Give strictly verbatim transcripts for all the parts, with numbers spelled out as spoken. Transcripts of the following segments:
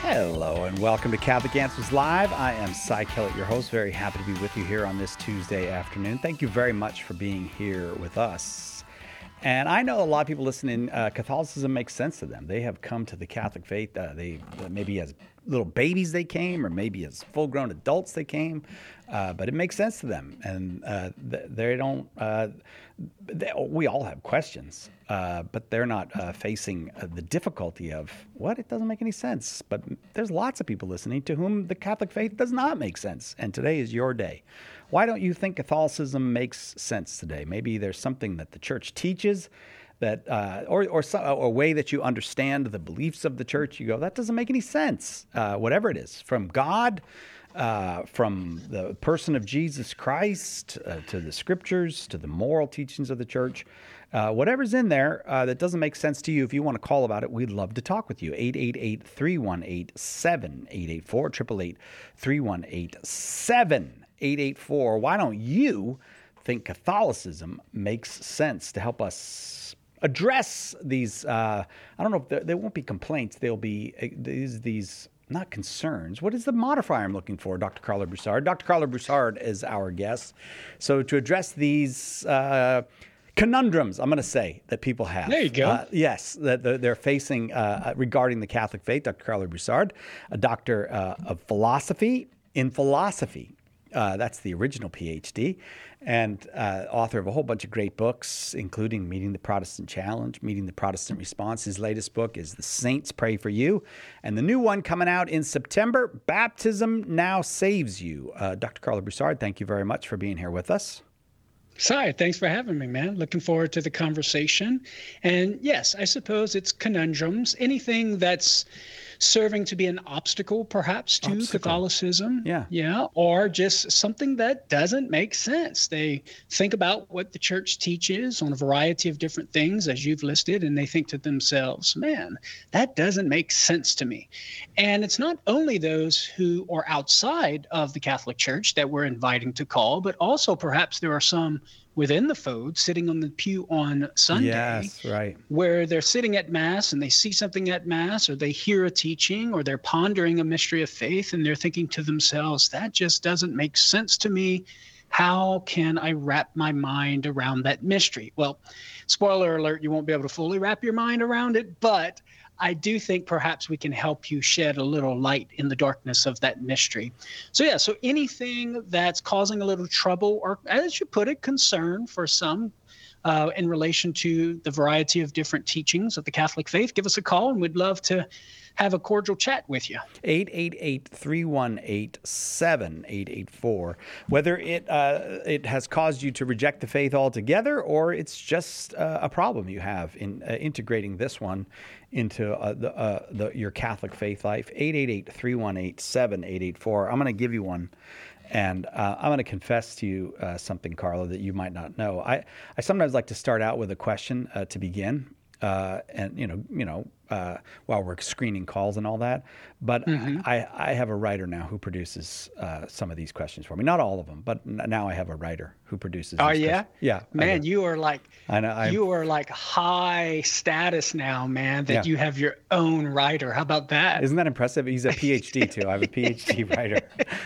Hello and welcome to Catholic Answers Live. I am Cy Kellett, your host. Very happy to be with you here on this Tuesday afternoon. Thank you very much for being here with us. And I know a lot of people listening, uh, Catholicism makes sense to them. They have come to the Catholic faith. Uh, they uh, maybe as little babies they came, or maybe as full-grown adults they came, uh, but it makes sense to them. And uh, they don't. Uh, they, we all have questions, uh, but they're not uh, facing uh, the difficulty of what it doesn't make any sense. But there's lots of people listening to whom the Catholic faith does not make sense, and today is your day. Why don't you think Catholicism makes sense today? Maybe there's something that the church teaches that, uh, or or, some, or a way that you understand the beliefs of the church. You go, that doesn't make any sense. Uh, whatever it is, from God, uh, from the person of Jesus Christ, uh, to the scriptures, to the moral teachings of the church, uh, whatever's in there uh, that doesn't make sense to you. If you want to call about it, we'd love to talk with you. eight eight eight, three one eight, seven eight eight four, eight eight eight, three one eight, seven eight eight four. Why don't you think Catholicism makes sense to help us address these, uh, I don't know if there won't be complaints, there'll be uh, these, these, not concerns. What is the modifier I'm looking for, Doctor Carla Broussard? Doctor Carla Broussard is our guest. So to address these uh, conundrums, I'm going to say, that people have. There you go. Uh, yes, that they're facing uh, regarding the Catholic faith. Doctor Carla Broussard, a doctor uh, of philosophy in philosophy. Uh, that's the original P H D, and uh, author of a whole bunch of great books, including Meeting the Protestant Challenge, Meeting the Protestant Response. His latest book is The Saints Pray for You, and the new one coming out in September, Baptism Now Saves You. Uh, Doctor Carla Broussard, thank you very much for being here with us. Cy, thanks for having me, man. Looking forward to the conversation. And yes, I suppose it's conundrums, anything that's serving to be an obstacle, perhaps, to obstacle. Catholicism. Yeah. Yeah. Or just something that doesn't make sense. They think about what the church teaches on a variety of different things, as you've listed, and they think to themselves, man, that doesn't make sense to me. And it's not only those who are outside of the Catholic Church that we're inviting to call, but also perhaps there are some within the fold sitting on the pew on Sunday, yes, right, where they're sitting at Mass and they see something at Mass, or they hear a teaching, or they're pondering a mystery of faith, and they're thinking to themselves, that just doesn't make sense to me. How can I wrap my mind around that mystery? Well, spoiler alert, you won't be able to fully wrap your mind around it, but I do think perhaps we can help you shed a little light in the darkness of that mystery. So yeah, so anything that's causing a little trouble, or as you put it, concern for some uh, in relation to the variety of different teachings of the Catholic faith, give us a call and we'd love to have a cordial chat with you. eight eight eight, three one eight, seven eight eight four. Whether it uh, it has caused you to reject the faith altogether, or it's just uh, a problem you have in uh, integrating this one into uh, the, uh, the your Catholic faith life. eight eight eight, three one eight, seven eight eight four. I'm going to give you one. And uh, I'm going to confess to you uh, something, Carla, that you might not know. I, I sometimes like to start out with a question uh, to begin. Uh, and, you know, you know, uh, while we're screening calls and all that. But mm-hmm. I, I have a writer now who produces uh, some of these questions for me. Not all of them, but now I have a writer who produces Oh, these yeah? questions. Yeah. Man, you are like, I know, I'm, you are like high status now, man, that Yeah. you have your own writer. How about that? Isn't that impressive? He's a P H D too. I have a P H D writer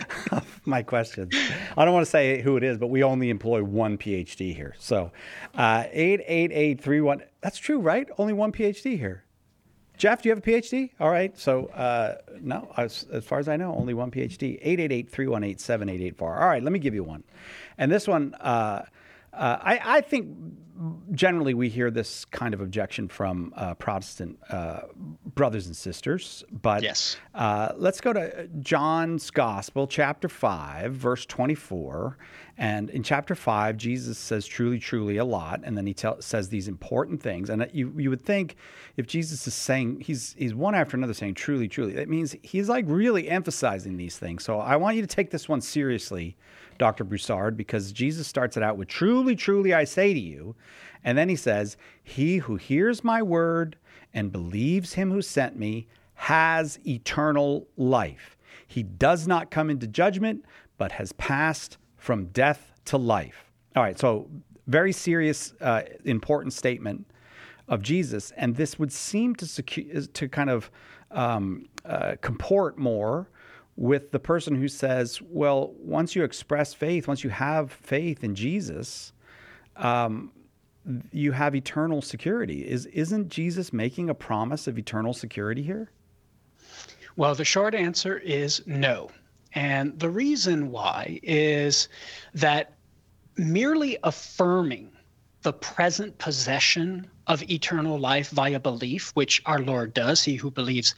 of my questions. I don't want to say who it is, but we only employ one P H D here. So uh, eight eight eight, three one, that's true, right? Only one P H D here. Jeff, do you have a P H D? All right. So, uh, no, as, as far as I know, only one P H D. eight eight eight, three one eight, seven eight eight four. All right, let me give you one. And this one, uh, uh, I, I think generally we hear this kind of objection from uh, Protestant uh, brothers and sisters. But yes. uh, let's go to John's Gospel, chapter five, verse twenty-four. And in chapter five, Jesus says truly, truly a lot. And then he tell, says these important things. And you you would think if Jesus is saying, he's he's one after another saying truly, truly, that means he's like really emphasizing these things. So I want you to take this one seriously, Doctor Broussard, because Jesus starts it out with truly, truly, I say to you. And then he says, he who hears my word and believes him who sent me has eternal life. He does not come into judgment, but has passed from death to life. All right, so very serious, uh, important statement of Jesus. And this would seem to secu- to kind of um, uh, comport more with the person who says, well, once you express faith, once you have faith in Jesus, um, you have eternal security. Is, isn't Jesus making a promise of eternal security here? Well, the short answer is no. And the reason why is that merely affirming the present possession of eternal life via belief, which our Lord does, he who believes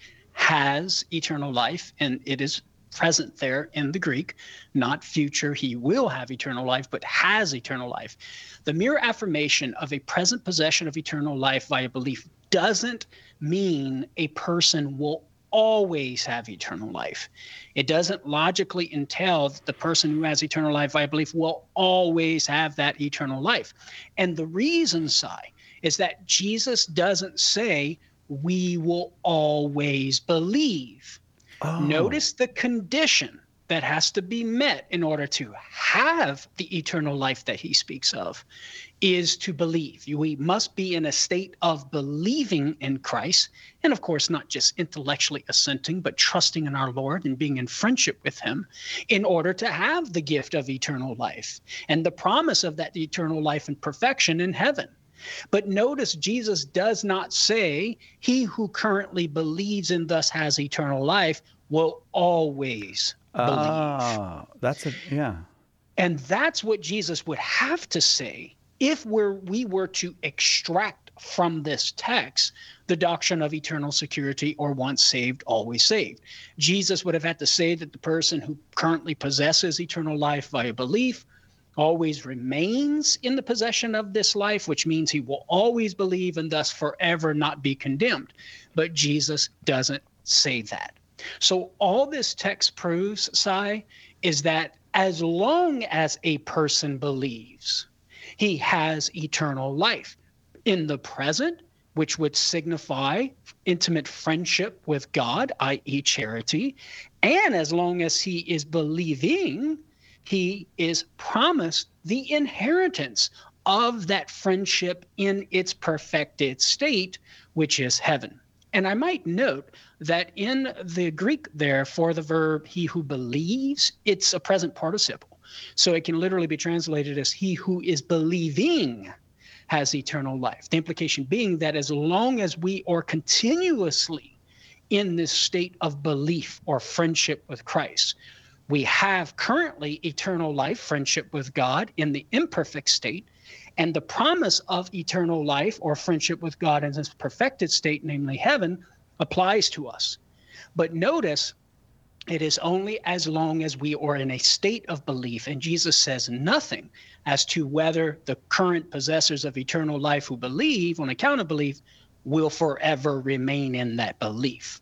has eternal life, and it is present there in the Greek, not future, he will have eternal life, but has eternal life. The mere affirmation of a present possession of eternal life via belief doesn't mean a person will always have eternal life. It doesn't logically entail that the person who has eternal life via belief will always have that eternal life. And the reason, Sai, is that Jesus doesn't say we will always believe. Oh. Notice the condition that has to be met in order to have the eternal life that he speaks of is to believe. We must be in a state of believing in Christ, and of course, not just intellectually assenting, but trusting in our Lord and being in friendship with him in order to have the gift of eternal life and the promise of that eternal life and perfection in heaven. But notice Jesus does not say he who currently believes and thus has eternal life will always believe. Ah, that's a, yeah. And that's what Jesus would have to say if we're, we were to extract from this text the doctrine of eternal security, or once saved, always saved. Jesus would have had to say that the person who currently possesses eternal life via belief always remains in the possession of this life, which means he will always believe and thus forever not be condemned. But Jesus doesn't say that. So all this text proves, Sai, is that as long as a person believes, he has eternal life in the present, which would signify intimate friendship with God, that is charity. And as long as he is believing, he is promised the inheritance of that friendship in its perfected state, which is heaven. And I might note that in the Greek there for the verb he who believes, it's a present participle. So it can literally be translated as he who is believing has eternal life. The implication being that as long as we are continuously in this state of belief or friendship with Christ, we have currently eternal life, friendship with God in the imperfect state, and the promise of eternal life or friendship with God in this perfected state, namely heaven, applies to us. But notice, it is only as long as we are in a state of belief, and Jesus says nothing as to whether the current possessors of eternal life who believe on account of belief will forever remain in that belief.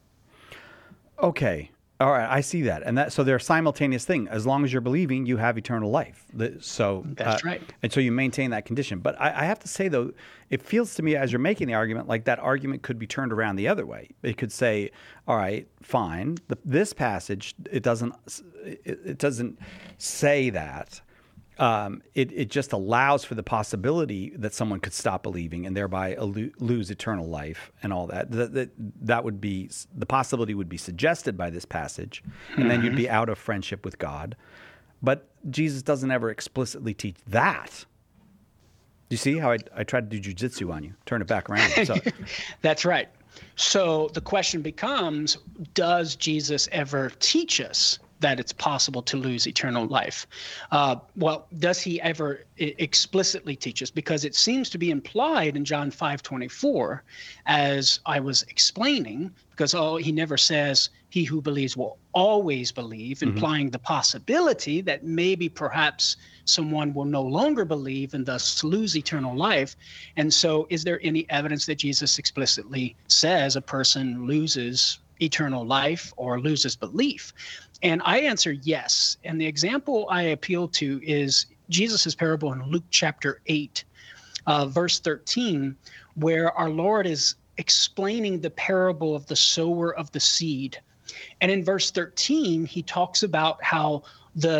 Okay. All right, I see that, and that so they're a simultaneous thing. As long as you're believing, you have eternal life. So that's uh, right, and so you maintain that condition. But I, I have to say, though, it feels to me as you're making the argument, like that argument could be turned around the other way. It could say, "All right, fine. The, this passage it doesn't it, it doesn't say that." Um, it, it just allows for the possibility that someone could stop believing and thereby elu- lose eternal life and all that. That, that. that would be, the possibility would be suggested by this passage, and mm-hmm. then you'd be out of friendship with God. But Jesus doesn't ever explicitly teach that. Do you see how I, I tried to do jujitsu on you? Turn it back around. So. That's right. So the question becomes, does Jesus ever teach us that it's possible to lose eternal life? Uh, well, does he ever I- explicitly teach us? Because it seems to be implied in John five twenty-four, as I was explaining, because oh, he never says he who believes will always believe, mm-hmm. implying the possibility that maybe perhaps someone will no longer believe and thus lose eternal life. And so is there any evidence that Jesus explicitly says a person loses eternal life or loses belief? And I answer yes. And the example I appeal to is Jesus' parable in Luke chapter eight, uh, verse thirteen, where our Lord is explaining the parable of the sower of the seed. And in verse thirteen, he talks about how the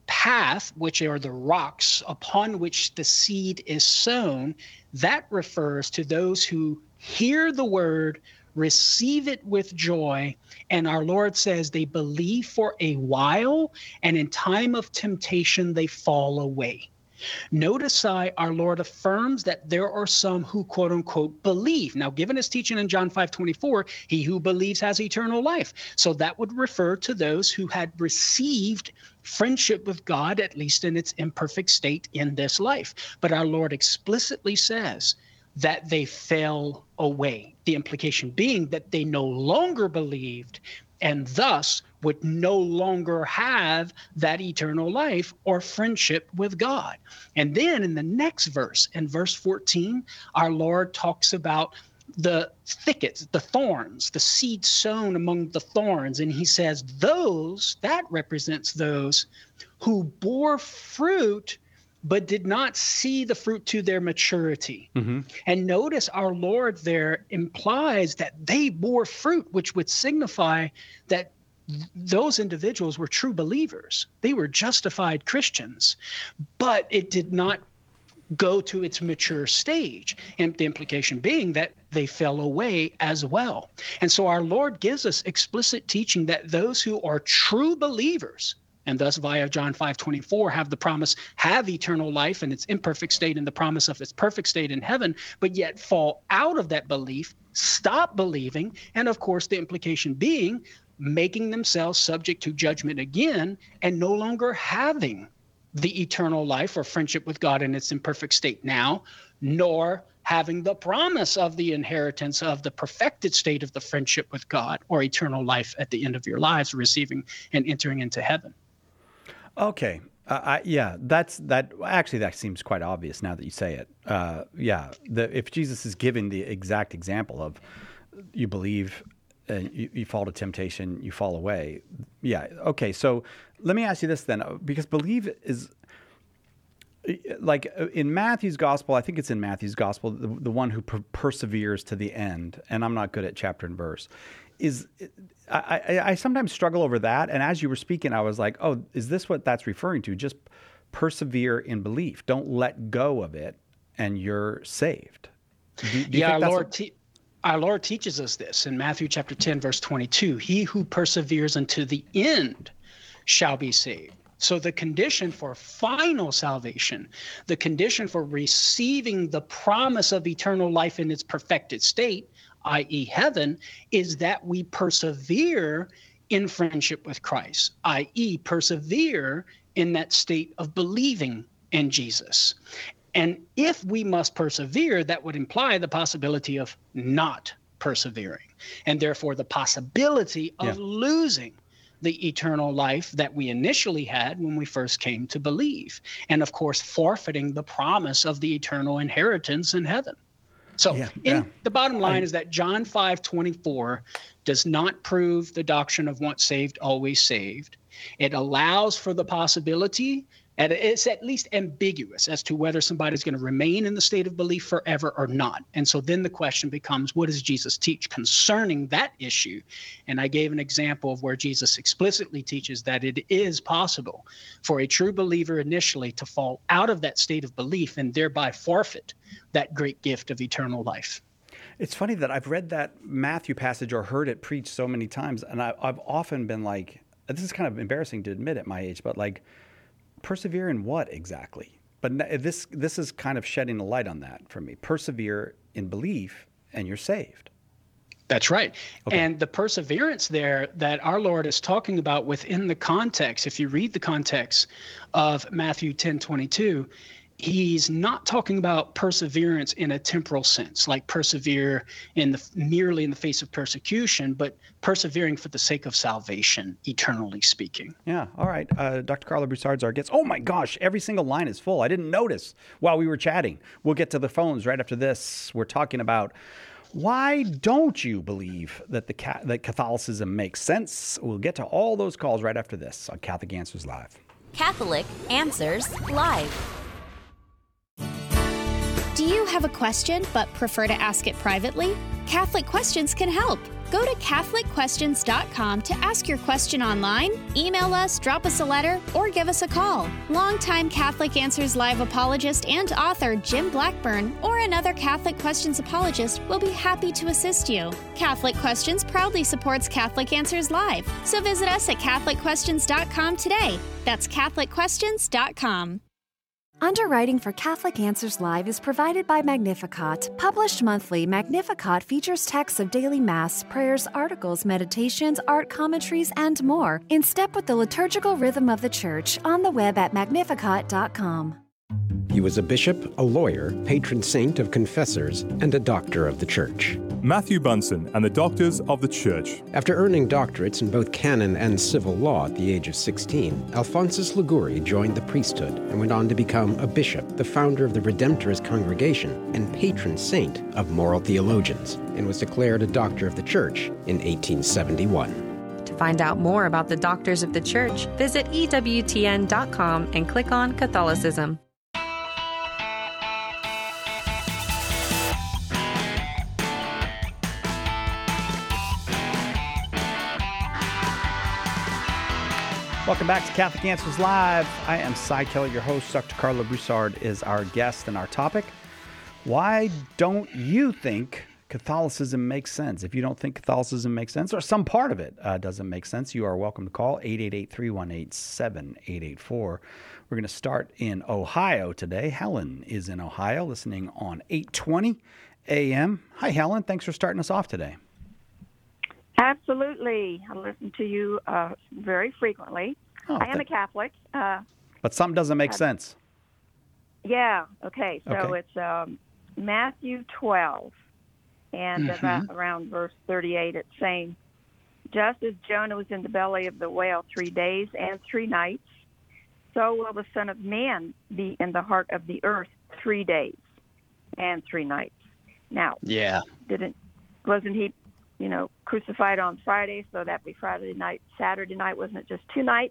path, which are the rocks upon which the seed is sown, that refers to those who hear the word, receive it with joy, and our Lord says they believe for a while, and in time of temptation they fall away. Notice I, our Lord affirms that there are some who, quote unquote, believe. Now, given his teaching in John five twenty-four, he who believes has eternal life. So that would refer to those who had received friendship with God, at least in its imperfect state in this life. But our Lord explicitly says that they fell away. The implication being that they no longer believed and thus would no longer have that eternal life or friendship with God. And then in the next verse, in verse fourteen, our Lord talks about the thickets, the thorns, the seed sown among the thorns. And he says those, that represents those who bore fruit but did not see the fruit to their maturity. Mm-hmm. And notice our Lord there implies that they bore fruit, which would signify that those individuals were true believers. They were justified Christians, but it did not go to its mature stage. And the implication being that they fell away as well. And so our Lord gives us explicit teaching that those who are true believers, and thus via John five twenty-four have the promise, have eternal life in its imperfect state and the promise of its perfect state in heaven, but yet fall out of that belief, stop believing, and of course the implication being making themselves subject to judgment again and no longer having the eternal life or friendship with God in its imperfect state now, nor having the promise of the inheritance of the perfected state of the friendship with God or eternal life at the end of your lives, receiving and entering into heaven. Okay. Uh, I, yeah, that's that. Actually, that seems quite obvious now that you say it. Uh, yeah, the, if Jesus is giving the exact example of you believe, and you, you fall to temptation, you fall away. Yeah. Okay. So let me ask you this then, because believe is like in Matthew's gospel. I think it's in Matthew's gospel, the, the one who per- perseveres to the end. And I'm not good at chapter and verse. Is I, I, I sometimes struggle over that. And as you were speaking, I was like, oh, is this what that's referring to? Just persevere in belief. Don't let go of it, and you're saved. Do, do you yeah, think our Lord, a- te- our Lord teaches us this in Matthew chapter ten, verse twenty-two. He who perseveres unto the end shall be saved. So the condition for final salvation, the condition for receiving the promise of eternal life in its perfected state, that is heaven, is that we persevere in friendship with Christ, that is persevere in that state of believing in Jesus. And if we must persevere, that would imply the possibility of not persevering, and therefore the possibility of yeah. losing the eternal life that we initially had when we first came to believe, and of course forfeiting the promise of the eternal inheritance in heaven. So yeah, in, yeah. the bottom line I, is that John five twenty-four does not prove the doctrine of once saved, always saved. It allows for the possibility, and it's at least ambiguous as to whether somebody's going to remain in the state of belief forever or not. And so then the question becomes, what does Jesus teach concerning that issue? And I gave an example of where Jesus explicitly teaches that it is possible for a true believer initially to fall out of that state of belief and thereby forfeit that great gift of eternal life. It's funny that I've read that Matthew passage or heard it preached so many times, and I, I've often been like, this is kind of embarrassing to admit at my age, but like, persevere in what exactly? But this this is kind of shedding a light on that for me. Persevere in belief, and you're saved. That's right. Okay. And the perseverance there that our Lord is talking about within the context, if you read the context of Matthew ten twenty-two, he's not talking about perseverance in a temporal sense, like persevere in the merely in the face of persecution, but persevering for the sake of salvation, eternally speaking. Yeah. All right. Uh, Doctor Carla Broussard's our guest. Oh my gosh, every single line is full. I didn't notice while we were chatting. We'll get to the phones right after this. We're talking about why don't you believe that the ca- that Catholicism makes sense? We'll get to all those calls right after this on Catholic Answers Live. Catholic Answers Live. Do you have a question but prefer to ask it privately? Catholic Questions can help. Go to Catholic Questions dot com to ask your question online, email us, drop us a letter, or give us a call. Longtime Catholic Answers Live apologist and author Jim Blackburn or another Catholic Questions apologist will be happy to assist you. Catholic Questions proudly supports Catholic Answers Live, so visit us at Catholic Questions dot com today. That's Catholic Questions dot com. Underwriting for Catholic Answers Live is provided by Magnificat. Published monthly, Magnificat features texts of daily Mass, prayers, articles, meditations, art commentaries, and more, in step with the liturgical rhythm of the Church, on the web at magnificat dot com. He was a bishop, a lawyer, patron saint of confessors, and a doctor of the Church. Matthew Bunson and the Doctors of the Church. After earning doctorates in both canon and civil law at the age of sixteen, Alphonsus Liguori joined the priesthood and went on to become a bishop, the founder of the Redemptorist Congregation, and patron saint of moral theologians, and was declared a doctor of the Church in eighteen seventy-one. To find out more about the Doctors of the Church, visit E W T N dot com and click on Catholicism. Welcome back to Catholic Answers Live. I am Cy Keller, your host. Doctor Carla Broussard is our guest, and our topic: why don't you think Catholicism makes sense? If you don't think Catholicism makes sense, or some part of it uh, doesn't make sense, you are welcome to call eight eight eight, three one eight, seven eight eight four. We're going to start in Ohio today. Helen is in Ohio, listening on eight twenty a m. Hi, Helen. Thanks for starting us off today. Absolutely. I listen to you uh, very frequently. Oh, I am th- a Catholic. Uh, but something doesn't make uh, sense. Yeah. Okay. So Okay. it's um, Matthew twelve, and Mhm. about around verse thirty-eight, it's saying, "Just as Jonah was in the belly of the whale three days and three nights, so will the Son of Man be in the heart of the earth three days and three nights." Now, Yeah. didn't wasn't he, you know, crucified on Friday? So that'd be Friday night, Saturday night. Wasn't it just two nights?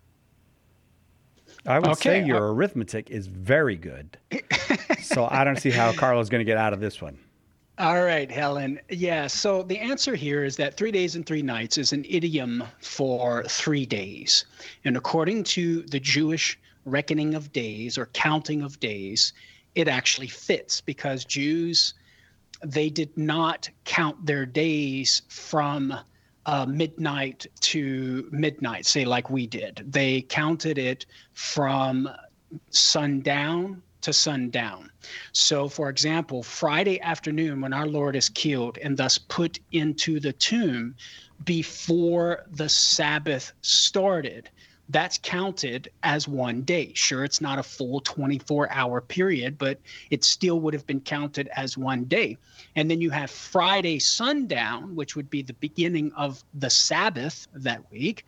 I would Okay, say your uh- arithmetic is very good. So I don't see how Carla's going to get out of this one. All right, Helen. Yeah, so the answer here is that three days and three nights is an idiom for three days. And according to the Jewish reckoning of days or counting of days, it actually fits because Jews, they did not count their days from uh, midnight to midnight, say like we did. They counted it from sundown to sundown. So, for example, Friday afternoon, when our Lord is killed and thus put into the tomb before the Sabbath started, that's counted as one day. Sure, it's not a full twenty-four hour period, but it still would have been counted as one day. And then you have Friday sundown, which would be the beginning of the Sabbath that week,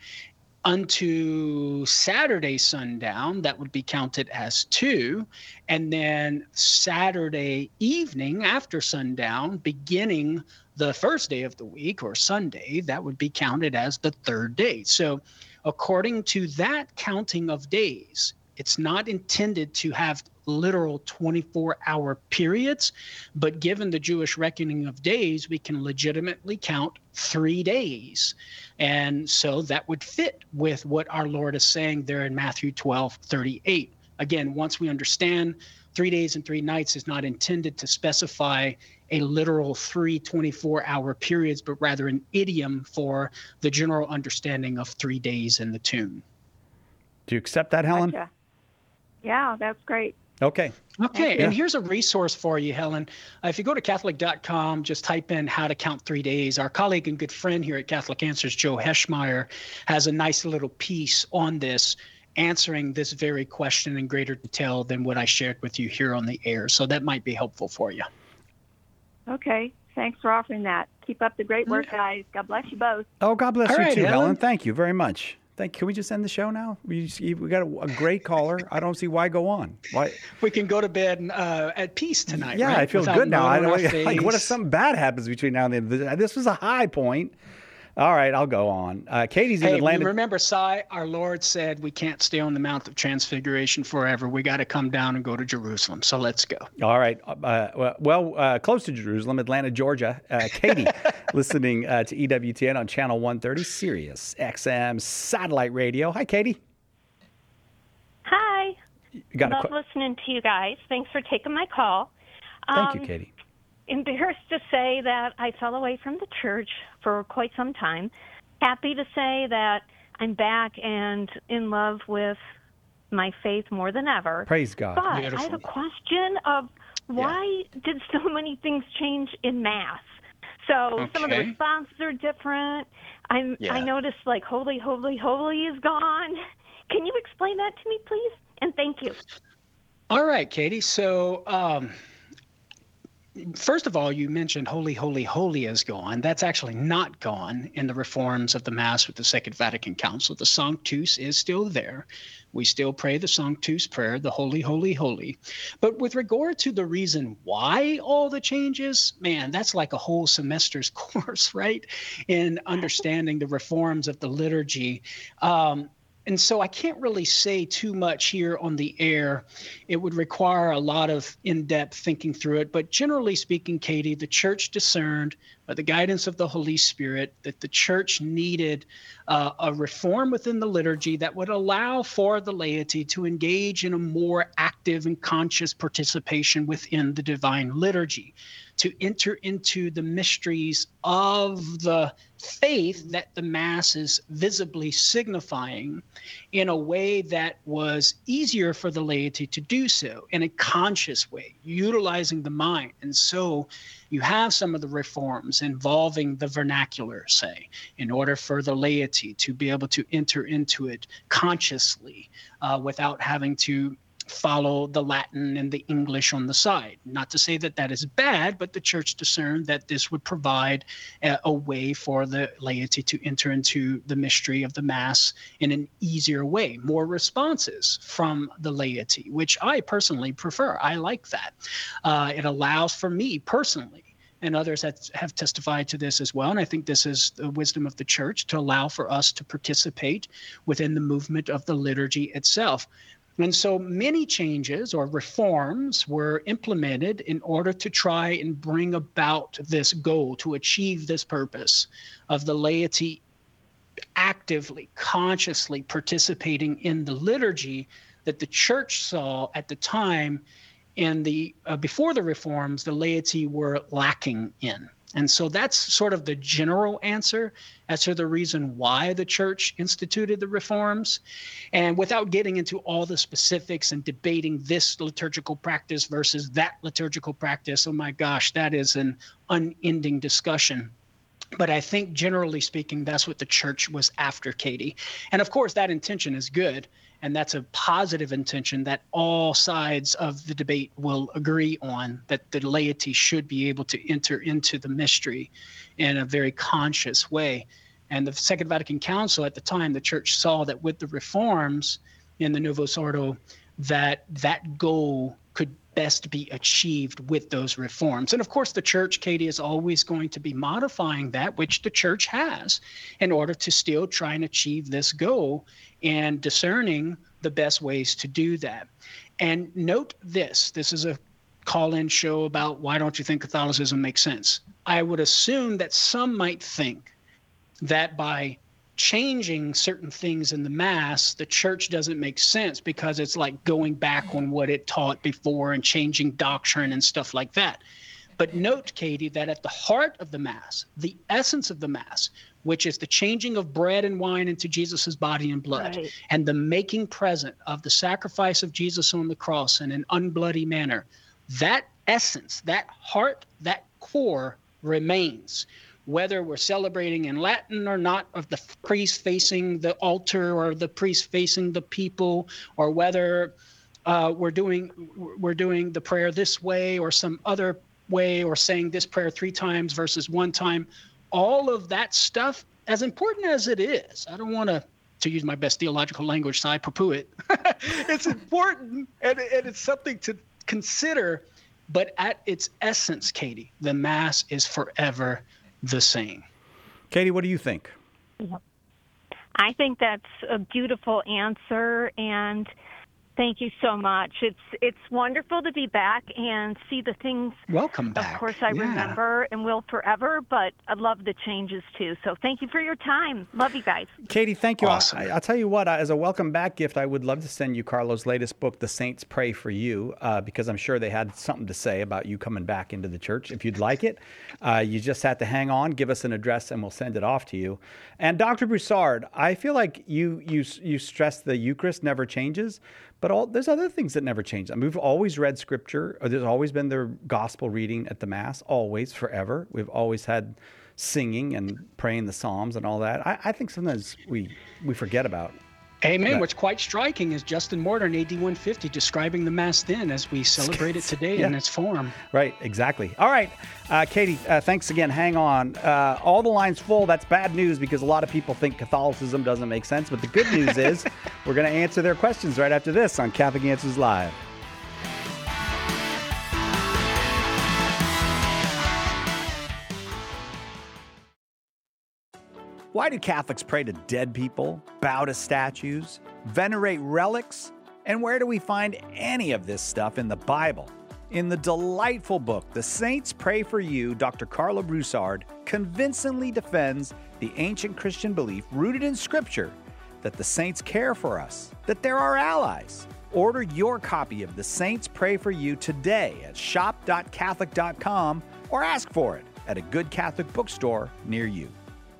unto Saturday sundown, that would be counted as two. And then Saturday evening after sundown, beginning the first day of the week or Sunday, that would be counted as the third day. So according to that counting of days, it's not intended to have literal twenty-four hour periods, but given the Jewish reckoning of days, we can legitimately count three days. And so that would fit with what our Lord is saying there in Matthew twelve thirty-eight. Again, once we understand three days and three nights is not intended to specify a literal three twenty-four hour periods, but rather an idiom for the general understanding of three days in the tomb. Do you accept that, Helen? Gotcha. Yeah, that's great. Okay. Okay, Yeah. and here's a resource for you, Helen. Uh, if you go to Catholic dot com, just type in how to count three days. Our colleague and good friend here at Catholic Answers, Joe Heschmeyer, has a nice little piece on this, answering this very question in greater detail than what I shared with you here on the air. So that might be helpful for you. Okay. Thanks for offering that. Keep up the great work, guys. God bless you both. Oh, God bless All you right, too, Helen. Helen. Thank you very much. Thank. Can we just end the show now? We just, we got a, a great caller. I don't see why go on. Why? We can go to bed uh, at peace tonight. Yeah, right? I feel Without good now. I mud on don't, our like, what if face. something bad happens between now and then? This was a high point. All right, I'll go on. Uh, Katie's in Hey, Atlanta. remember, Cy, our Lord said we can't stay on the Mount of Transfiguration forever. We got to come down and go to Jerusalem. So let's go. All right. Uh, well, uh, close to Jerusalem, Atlanta, Georgia. Uh, Katie, listening uh, to E W T N on Channel one thirty, Sirius X M Satellite Radio. Hi, Katie. Hi. You got Love a qu- listening to you guys. Thanks for taking my call. Thank um, you, Katie. Embarrassed to say that I fell away from the church for quite some time. Happy to say that I'm back and in love with my faith more than ever. Praise God. But Beautiful. I have a question of why yeah. did so many things change in Mass? So okay. some of the responses are different. I'm, yeah. I noticed like holy, holy, holy is gone. Can you explain that to me, please? And thank you. All right, Katie. So um, first of all, you mentioned holy, holy, holy is gone. That's actually not gone in the reforms of the Mass with the Second Vatican Council. The Sanctus is still there. We still pray the Sanctus prayer, the holy, holy, holy. But with regard to the reason why all the changes, man, that's like a whole semester's course, right? In understanding the reforms of the liturgy. Um, And so I can't really say too much here on the air. It would require a lot of in-depth thinking through it. But generally speaking, Katie, the church discerned by the guidance of the Holy Spirit that the church needed uh, a reform within the liturgy that would allow for the laity to engage in a more active and conscious participation within the divine liturgy, to enter into the mysteries of the faith that the Mass is visibly signifying in a way that was easier for the laity to do so in a conscious way, utilizing the mind. And so you have some of the reforms involving the vernacular, say, in order for the laity to be able to enter into it consciously uh, without having to follow the Latin and the English on the side. Not to say that that is bad, but the church discerned that this would provide a, a way for the laity to enter into the mystery of the Mass in an easier way, more responses from the laity, which I personally prefer. I like that. Uh, it allows for me personally, and others have, have testified to this as well, and I think this is the wisdom of the church, to allow for us to participate within the movement of the liturgy itself. And so many changes or reforms were implemented in order to try and bring about this goal, to achieve this purpose of the laity actively, consciously participating in the liturgy that the church saw at the time in the uh, before the reforms, the laity were lacking in. And so that's sort of the general answer as to the reason why the church instituted the reforms. And without getting into all the specifics and debating this liturgical practice versus that liturgical practice, oh my gosh, that is an unending discussion. But I think generally speaking, that's what the church was after, Katie. And of course, that intention is good. And that's a positive intention that all sides of the debate will agree on, that the laity should be able to enter into the mystery in a very conscious way. And the Second Vatican Council at the time, the church saw that with the reforms in the Novus Ordo, that that goal could best be achieved with those reforms. And of course, the church, Katie, is always going to be modifying that, which the church has, in order to still try and achieve this goal and discerning the best ways to do that. And note this, this is a call-in show about why don't you think Catholicism makes sense? I would assume that some might think that by changing certain things in the Mass, the church doesn't make sense because it's like going back on what it taught before and changing doctrine and stuff like that. But note, Katie, that at the heart of the Mass, the essence of the Mass, which is the changing of bread and wine into Jesus's body and blood, right, and the making present of the sacrifice of Jesus on the cross in an unbloody manner, that essence, that heart, that core remains. Whether we're celebrating in Latin or not, of the priest facing the altar or the priest facing the people, or whether uh, we're doing we're doing the prayer this way or some other way, or saying this prayer three times versus one time, all of that stuff, as important as it is, I don't want to, to use my best theological language, so I poo-poo it. It's important, and, and it's something to consider, but at its essence, Katie, the Mass is forever the same. Katie, what do you think? I think that's a beautiful answer, and thank you so much. It's it's wonderful to be back and see the things. Welcome back. Of course, I yeah. remember and will forever, but I love the changes too. So thank you for your time. Love you guys. Katie, thank you. Awesome. I, I'll tell you what, as a welcome back gift, I would love to send you Carlo's latest book, The Saints Pray for You, uh, because I'm sure they had something to say about you coming back into the church. If you'd like it, uh, you just have to hang on, give us an address, and we'll send it off to you. And Doctor Broussard, I feel like you you you stress the Eucharist never changes. But all, there's other things that never change. I mean, we've always read Scripture. Or there's always been the gospel reading at the Mass, always, forever. We've always had singing and praying the Psalms and all that. I, I think sometimes we we forget about. Amen. that. What's quite striking is Justin Morter in A D one fifty describing the Mass then as we celebrate it today Yeah. in its form. Right, exactly. All right, uh, Katie, uh, thanks again. Hang on. Uh, all the lines full. That's bad news because a lot of people think Catholicism doesn't make sense. But the good news is we're going to answer their questions right after this on Catholic Answers Live. Why do Catholics pray to dead people, bow to statues, venerate relics? And where do we find any of this stuff in the Bible? In the delightful book, The Saints Pray for You, Doctor Carlo Broussard convincingly defends the ancient Christian belief rooted in Scripture that the saints care for us, that they're our allies. Order your copy of The Saints Pray for You today at shop dot catholic dot com or ask for it at a good Catholic bookstore near you.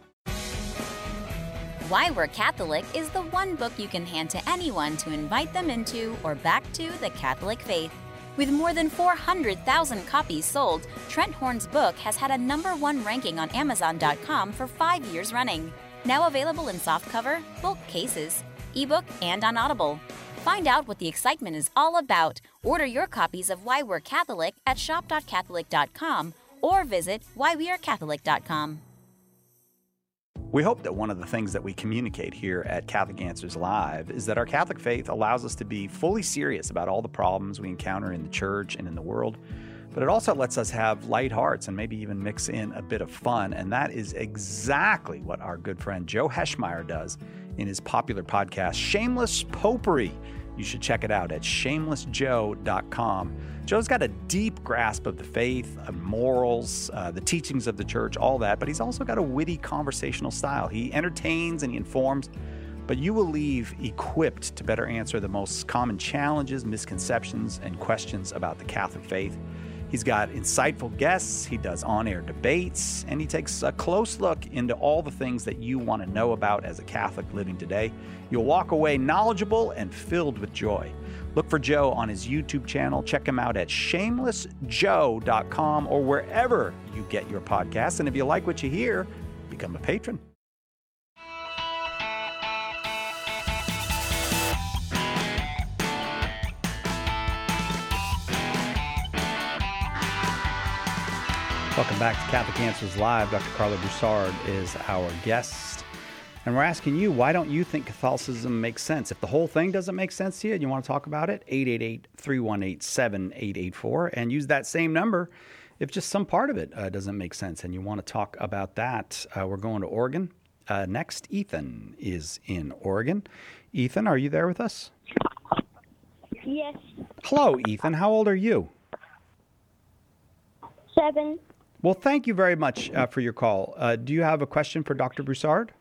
Why We're Catholic is the one book you can hand to anyone to invite them into or back to the Catholic faith. With more than four hundred thousand copies sold, Trent Horn's book has had a number one ranking on amazon dot com for five years running. Now available in softcover, bulk cases, ebook, and on Audible. Find out what the excitement is all about. Order your copies of Why We're Catholic at shop dot catholic dot com or visit why we are catholic dot com. We hope that one of the things that we communicate here at Catholic Answers Live is that our Catholic faith allows us to be fully serious about all the problems we encounter in the church and in the world, but it also lets us have light hearts and maybe even mix in a bit of fun, and that is exactly what our good friend Joe Heschmeyer does in his popular podcast, Shameless Popery. You should check it out at shameless joe dot com. Joe's got a deep grasp of the faith, of morals, uh, the teachings of the church, all that, but he's also got a witty conversational style. He entertains and he informs, but you will leave equipped to better answer the most common challenges, misconceptions, and questions about the Catholic faith. He's got insightful guests, he does on-air debates, and he takes a close look into all the things that you want to know about as a Catholic living today. You'll walk away knowledgeable and filled with joy. Look for Joe on his YouTube channel. Check him out at shameless joe dot com or wherever you get your podcasts. And if you like what you hear, become a patron. Welcome back to Catholic Answers Live. Doctor Carlo Broussard is our guest. And we're asking you, why don't you think Catholicism makes sense? If the whole thing doesn't make sense to you and you want to talk about it, eight eight eight, three one eight, seven eight eight four. And use that same number if just some part of it uh, doesn't make sense and you want to talk about that. Uh, we're going to Oregon. Uh, next, Ethan is in Oregon. Ethan, are you there with us? Yes. Hello, Ethan. How old are you? Seven. Well, thank you very much uh, for your call. Uh, do you have a question for Doctor Broussard?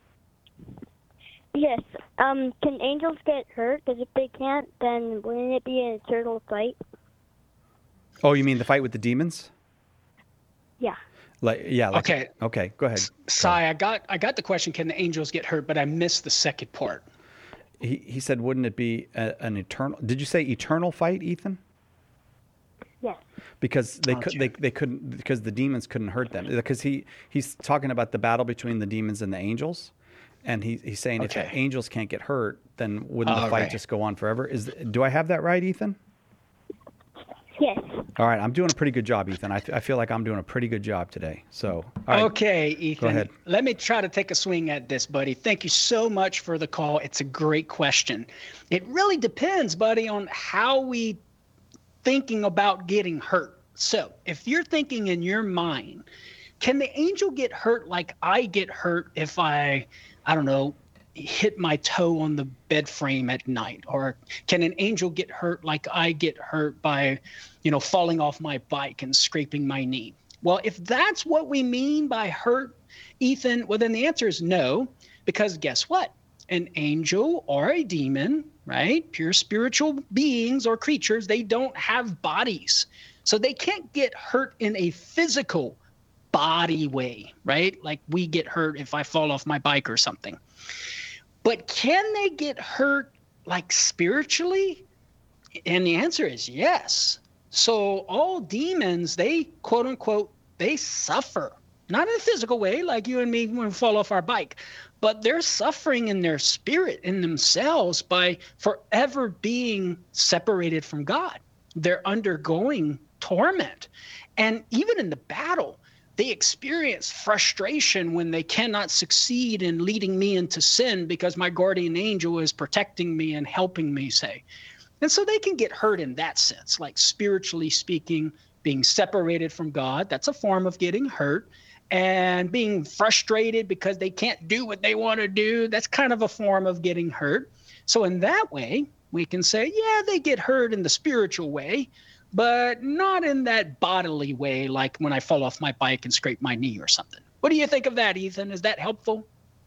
Yes. Um, can angels get hurt? Because if they can't, then wouldn't it be an eternal fight? Oh, you mean the fight with the demons? Yeah. Like, yeah. Like, Okay. Okay. Go ahead. Sai, I got I got the question, can the angels get hurt? But I missed the second part. He he said, wouldn't it be a, an eternal? Did you say eternal fight, Ethan? Yes. Because they Okay. could they they couldn't because the demons couldn't hurt them. Because he he's talking about the battle between the demons and the angels, and he he's saying if Okay. the angels can't get hurt, then wouldn't the All fight right. just go on forever? Is do I have that right, Ethan? Yes. All right, I'm doing a pretty good job, Ethan. I, I feel like I'm doing a pretty good job today. So, all right. Okay, Ethan. ahead. Let me try to take a swing at this, buddy. Thank you so much for the call. It's a great question. It really depends, buddy, on how we thinking about getting hurt. So if you're thinking in your mind can the angel get hurt like I get hurt if I, I don't know, hit my toe on the bed frame at night? Or can an angel get hurt like I get hurt by, you know, falling off my bike and scraping my knee? Well, if that's what we mean by hurt, Ethan, well, then the answer is no, because guess what? An angel or a demon, right? Pure spiritual beings or creatures, they don't have bodies. So they can't get hurt in a physical body way, right? Like we get hurt if I fall off my bike or something. But can they get hurt like spiritually? And the answer is yes. So all demons, they quote unquote, they suffer. Not in a physical way, like you and me when we fall off our bike, but they're suffering in their spirit, in themselves, by forever being separated from God. They're undergoing torment. And even in the battle, they experience frustration when they cannot succeed in leading me into sin because my guardian angel is protecting me and helping me, say. And so they can get hurt in that sense, like spiritually speaking, being separated from God. That's a form of getting hurt. And being frustrated because they can't do what they want to do, that's kind of a form of getting hurt. So in that way, we can say, yeah, they get hurt in the spiritual way, but not in that bodily way, like when I fall off my bike and scrape my knee or something. What do you think of that, Ethan? Is that helpful?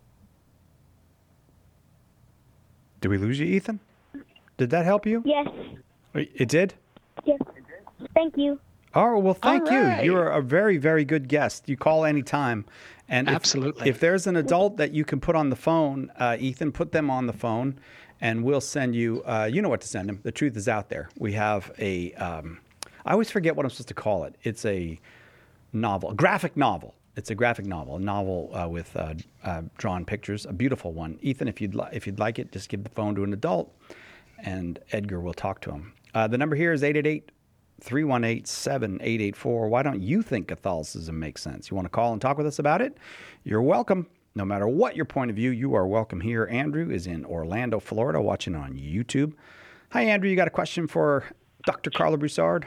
Did we lose you, Ethan? Did that help you? Yes. It did? Yes. Thank you. Oh, well, thank right. you. You're a very, very good guest. You call anytime. And if, Absolutely. If there's an adult that you can put on the phone, uh, Ethan, put them on the phone, and we'll send you, uh, you know what to send them. The truth is out there. We have a, um, I always forget what I'm supposed to call it. It's a novel, a graphic novel. It's a graphic novel, a novel uh, with uh, uh, drawn pictures, a beautiful one. Ethan, if you'd, li- if you'd like it, just give the phone to an adult, and Edgar will talk to him. Uh, the number here is eight eight eight, three one eight, seven eight eight four. Why don't you think Catholicism makes sense? You want to call and talk with us about it? You're welcome. No matter what your point of view, you are welcome here. Andrew is in Orlando, Florida, watching on YouTube. Hi, Andrew. You got a question for Doctor Carla Broussard?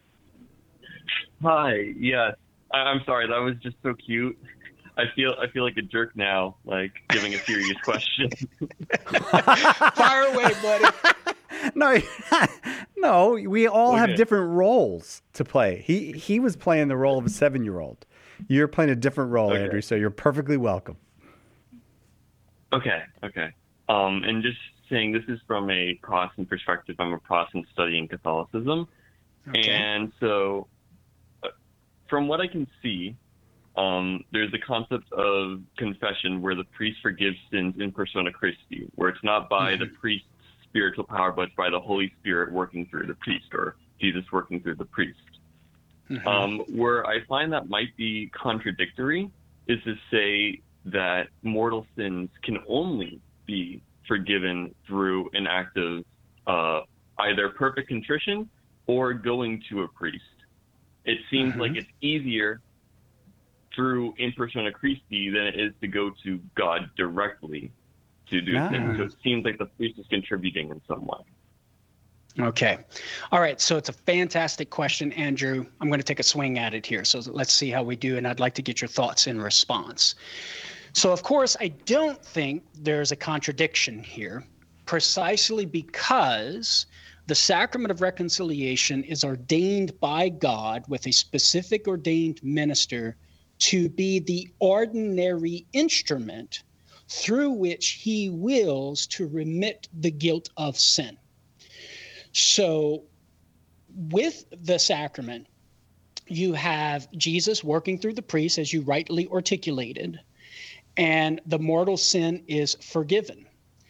Hi. Yes. I- I'm sorry. That was just so cute. I feel I feel like a jerk now, like giving a serious question. Fire away, buddy. No, no, we all Okay. have different roles to play. He he was playing the role of a seven-year-old. You're playing a different role, Okay. Andrew, so you're perfectly welcome. Okay, okay. Um, and just saying this is from a Protestant perspective. I'm a Protestant studying Catholicism. Okay. And so uh, from what I can see, um, there's the concept of confession where the priest forgives sins in persona Christi, where it's not by Mm-hmm. the priest's spiritual power, but it's by the Holy Spirit working through the priest, or Jesus working through the priest. Mm-hmm. Um, where I find that might be contradictory is to say that mortal sins can only be forgiven through an act of uh, either perfect contrition or going to a priest. It seems Mm-hmm. like it's easier through in persona Christi than it is to go to God directly to do Ah. things. So it seems like the priest is contributing in some way. Okay. All right. So it's a fantastic question, Andrew. I'm going to take a swing at it here. So let's see how we do. And I'd like to get your thoughts in response. So, of course, I don't think there's a contradiction here, precisely because the sacrament of reconciliation is ordained by God with a specific ordained minister to be the ordinary instrument through which he wills to remit the guilt of sin. So with the sacrament, you have Jesus working through the priest, as you rightly articulated, and the mortal sin is forgiven.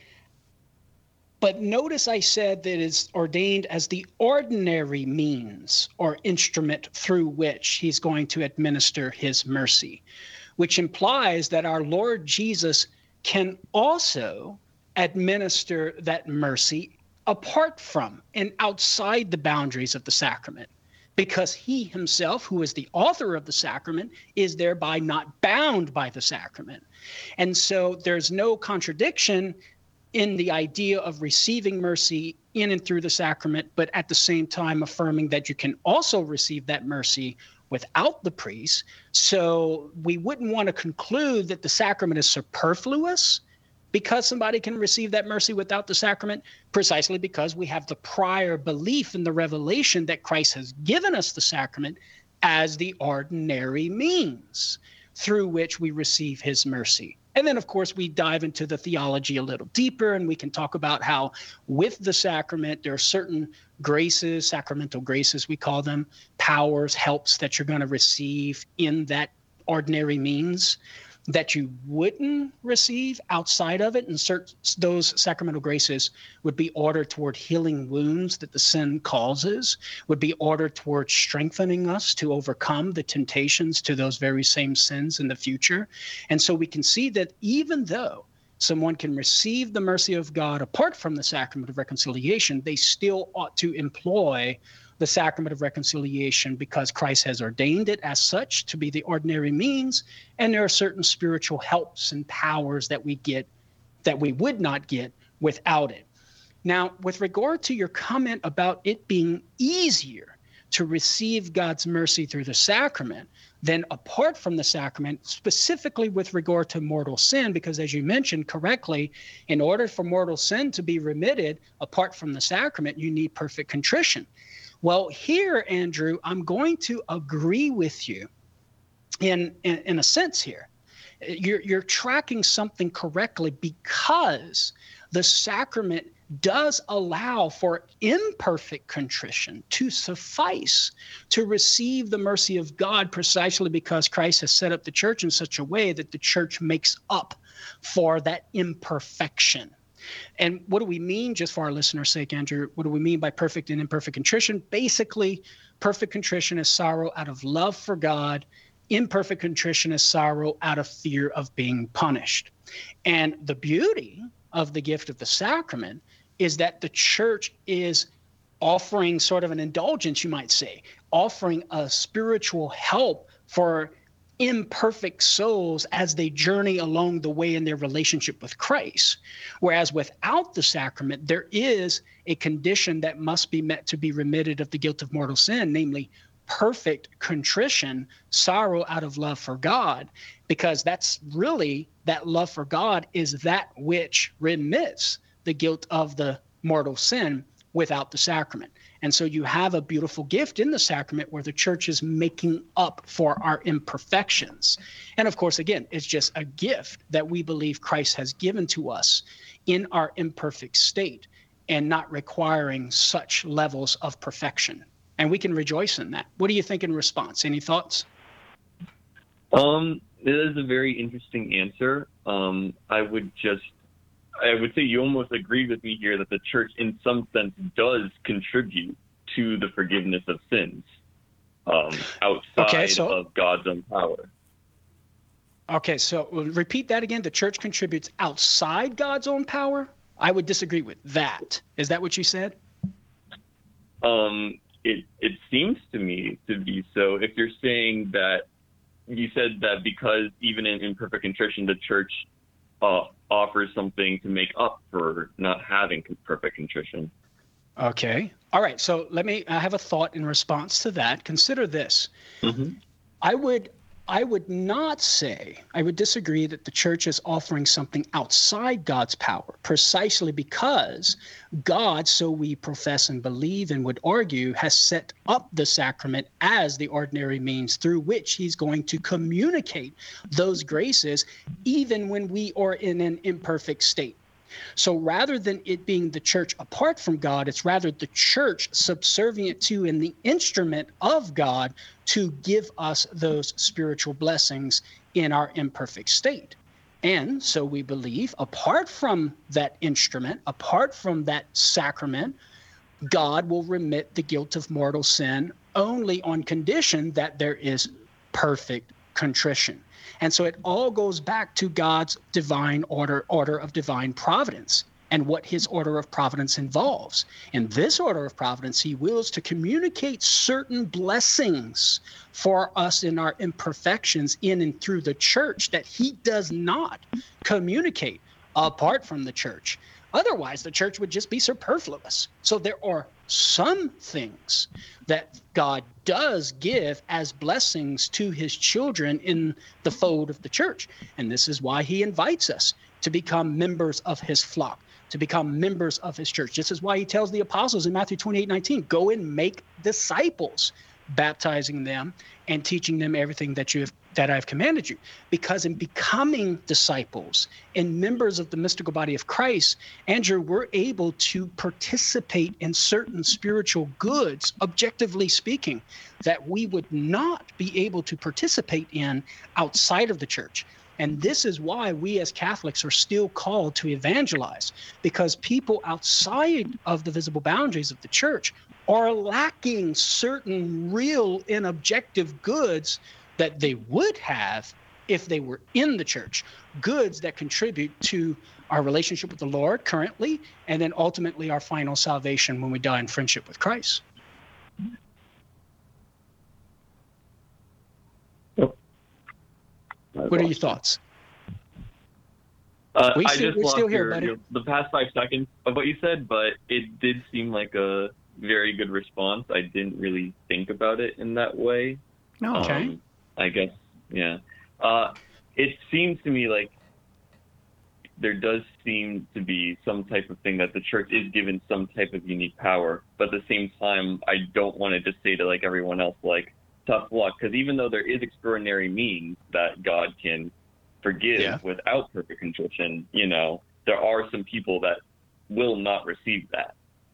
But notice I said that it's ordained as the ordinary means or instrument through which he's going to administer his mercy, which implies that our Lord Jesus can also administer that mercy apart from and outside the boundaries of the sacrament, because he himself, who is the author of the sacrament, is thereby not bound by the sacrament. And so there's no contradiction in the idea of receiving mercy in and through the sacrament, but at the same time affirming that you can also receive that mercy without the priest. So we wouldn't want to conclude that the sacrament is superfluous because somebody can receive that mercy without the sacrament, precisely because we have the prior belief in the revelation that Christ has given us the sacrament as the ordinary means through which we receive his mercy. And then, of course, we dive into the theology a little deeper, and we can talk about how with the sacrament, there are certain graces, sacramental graces, we call them, powers, helps that you're going to receive in that ordinary means that you wouldn't receive outside of it. And cert- those sacramental graces would be ordered toward healing wounds that the sin causes, would be ordered toward strengthening us to overcome the temptations to those very same sins in the future. And so we can see that even though someone can receive the mercy of God apart from the sacrament of reconciliation, they still ought to employ the sacrament of reconciliation because Christ has ordained it as such to be the ordinary means, and there are certain spiritual helps and powers that we get that we would not get without it. Now, with regard to your comment about it being easier to receive God's mercy through the sacrament than apart from the sacrament, specifically with regard to mortal sin, because as you mentioned correctly, in order for mortal sin to be remitted apart from the sacrament, you need perfect contrition. Well, here, Andrew, I'm going to agree with you in, in, in a sense here. You're, you're tracking something correctly because the sacrament does allow for imperfect contrition to suffice to receive the mercy of God, precisely because Christ has set up the church in such a way that the church makes up for that imperfection. And what do we mean, just for our listeners' sake, Andrew, what do we mean by perfect and imperfect contrition? Basically, perfect contrition is sorrow out of love for God. Imperfect contrition is sorrow out of fear of being punished. And the beauty of the gift of the sacrament is that the church is offering sort of an indulgence, you might say, offering a spiritual help for imperfect souls as they journey along the way in their relationship with Christ. Whereas without the sacrament, there is a condition that must be met to be remitted of the guilt of mortal sin, namely perfect contrition, sorrow out of love for God, because that's really, that love for God is that which remits the guilt of the mortal sin without the sacrament. And so you have a beautiful gift in the sacrament where the church is making up for our imperfections. And of course, again, it's just a gift that we believe Christ has given to us in our imperfect state and not requiring such levels of perfection. And we can rejoice in that. What do you think in response? Any thoughts? Um, it is a very interesting answer. Um, I would just I would say you almost agreed with me here that the church, in some sense, does contribute to the forgiveness of sins um, outside okay, so, of God's own power. Okay, so repeat that again. The church contributes outside God's own power? I would disagree with that. Is that what you said? Um, it it seems to me to be so. If you're saying that, you said that because even in imperfect contrition, the church uh, offers something to make up for not having perfect contrition. Okay. All right. So let me, I have a thought in response to that. Consider this. Mm-hmm. I would, I would not say, I would disagree that the church is offering something outside God's power, precisely because God, so we profess and believe and would argue, has set up the sacrament as the ordinary means through which he's going to communicate those graces, even when we are in an imperfect state. So rather than it being the church apart from God, it's rather the church subservient to and the instrument of God to give us those spiritual blessings in our imperfect state. And so we believe, apart from that instrument, apart from that sacrament, God will remit the guilt of mortal sin only on condition that there is perfect contrition. And so it all goes back to God's divine order, order of divine providence, and what his order of providence involves. In this order of providence, he wills to communicate certain blessings for us in our imperfections in and through the church that he does not communicate apart from the church. Otherwise, the church would just be superfluous. So there are some things that God does give as blessings to his children in the fold of the church. And this is why he invites us to become members of his flock, to become members of his church. This is why he tells the apostles in Matthew twenty-eight nineteen, go and make disciples, baptizing them and teaching them everything that you have that I've commanded you. Because in becoming disciples and members of the mystical body of Christ, Andrew, we're able to participate in certain spiritual goods, objectively speaking, that we would not be able to participate in outside of the church. And this is why we as Catholics are still called to evangelize, because people outside of the visible boundaries of the church are lacking certain real and objective goods that they would have if they were in the church, goods that contribute to our relationship with the Lord currently, and then ultimately our final salvation when we die in friendship with Christ. Oh. What are your thoughts? Uh, we I still, just we're lost still here, your, buddy. your, the past five seconds of what you said, but it did seem like a very good response. I didn't really think about it in that way. No, okay. Um, I guess, yeah. Uh, it seems to me like there does seem to be some type of thing that the church is given some type of unique power, but at the same time, I don't want to just say to like everyone else, like, tough luck, because even though there is extraordinary means that God can forgive Yeah. without perfect contrition, you know, there are some people that will not receive that.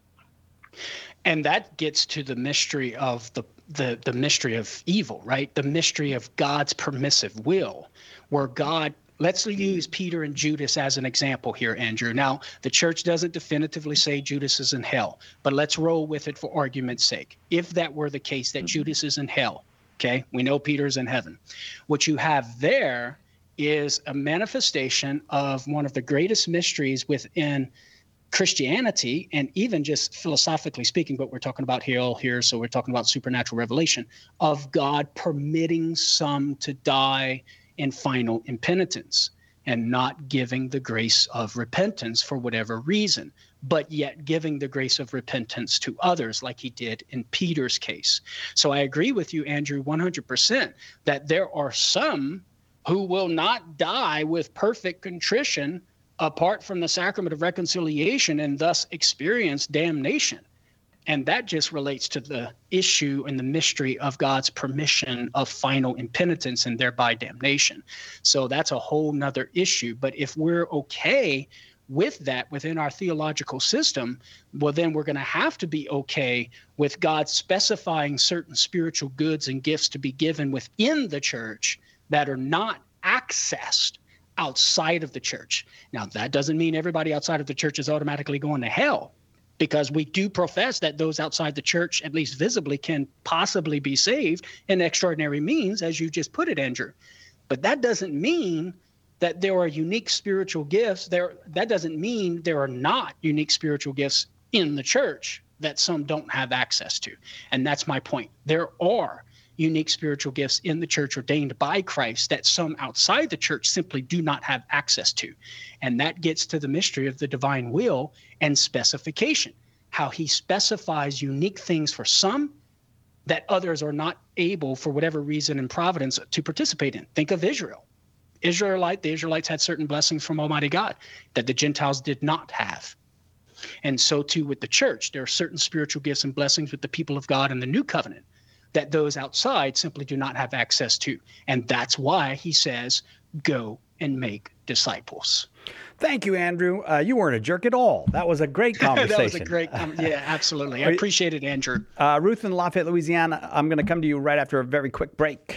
And that gets to the mystery of the, the, the mystery of evil, right? The mystery of God's permissive will, where God, let's use Peter and Judas as an example here, Andrew. Now, the church doesn't definitively say Judas is in hell, but let's roll with it for argument's sake. If that were the case, that Judas is in hell, okay? We know Peter's in heaven. What you have there is a manifestation of one of the greatest mysteries within Christianity, and even just philosophically speaking, but we're talking about hell here, so we're talking about supernatural revelation, of God permitting some to die in final impenitence and not giving the grace of repentance for whatever reason, but yet giving the grace of repentance to others like he did in Peter's case. So I agree with you, Andrew, one hundred percent that there are some who will not die with perfect contrition apart from the sacrament of reconciliation and thus experience damnation. And that just relates to the issue and the mystery of God's permission of final impenitence and thereby damnation. So that's a whole nother issue. But if we're okay with that within our theological system, well, then we're going to have to be okay with God specifying certain spiritual goods and gifts to be given within the church that are not accessed outside of the church. Now, that doesn't mean everybody outside of the church is automatically going to hell, because we do profess that those outside the church, at least visibly, can possibly be saved in extraordinary means, as you just put it, Andrew. But that doesn't mean that there are unique spiritual gifts. There, that doesn't mean there are not unique spiritual gifts in the church that some don't have access to. And that's my point. There are unique spiritual gifts in the church ordained by Christ that some outside the church simply do not have access to. And that gets to the mystery of the divine will and specification, how he specifies unique things for some that others are not able, for whatever reason in providence, to participate in. Think of Israel. Israelite, the Israelites had certain blessings from Almighty God that the Gentiles did not have. And so too with the church, there are certain spiritual gifts and blessings with the people of God in the new covenant that those outside simply do not have access to. And that's why he says, go and make disciples. Thank you, Andrew. Uh, you weren't a jerk at all. That was a great conversation. That was a great, com- yeah, absolutely. I appreciate it, Andrew. Uh, Ruth in Lafayette, Louisiana, I'm going to come to you right after a very quick break.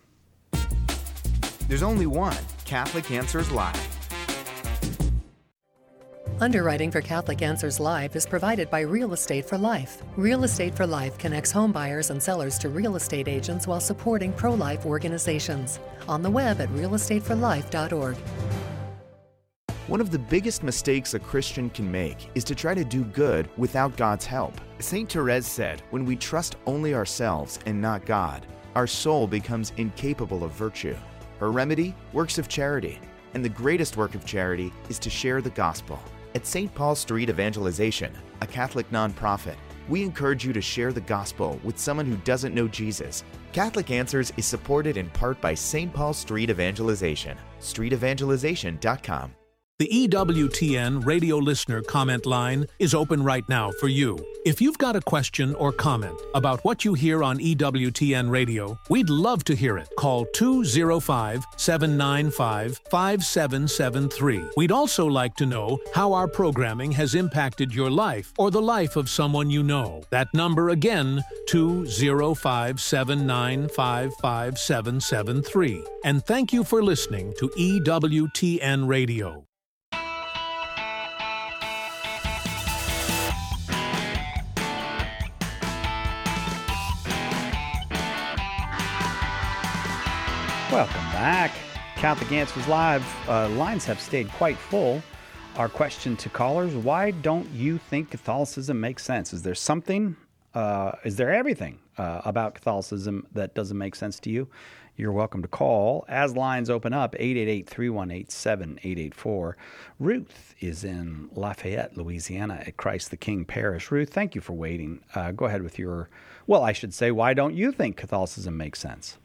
There's only one Catholic Answers Live. Underwriting for Catholic Answers Live is provided by Real Estate for Life. Real Estate for Life connects home buyers and sellers to real estate agents while supporting pro-life organizations. On the web at real estate for life dot org. One of the biggest mistakes a Christian can make is to try to do good without God's help. Saint Therese said, when we trust only ourselves and not God, our soul becomes incapable of virtue. Her remedy? Works of charity. And the greatest work of charity is to share the gospel. At Saint Paul Street Evangelization, a Catholic nonprofit, we encourage you to share the gospel with someone who doesn't know Jesus. Catholic Answers is supported in part by Saint Paul Street Evangelization, street evangelization dot com. The E W T N radio listener comment line is open right now for you. If you've got a question or comment about what you hear on E W T N radio, we'd love to hear it. Call two oh five, seven nine five, five seven seven three. We'd also like to know how our programming has impacted your life or the life of someone you know. That number again, two oh five, seven nine five, five seven seven three. And thank you for listening to E W T N Radio. Welcome back. Catholic Answers Live. Uh, lines have stayed quite full. Our question to callers, why don't you think Catholicism makes sense? Is there something, uh, is there everything uh, about Catholicism that doesn't make sense to you? You're welcome to call. As lines open up, eight eight eight, three one eight, seven eight eight four. Ruth is in Lafayette, Louisiana at Christ the King Parish. Ruth, thank you for waiting. Uh, go ahead with your, well, I should say, why don't you think Catholicism makes sense?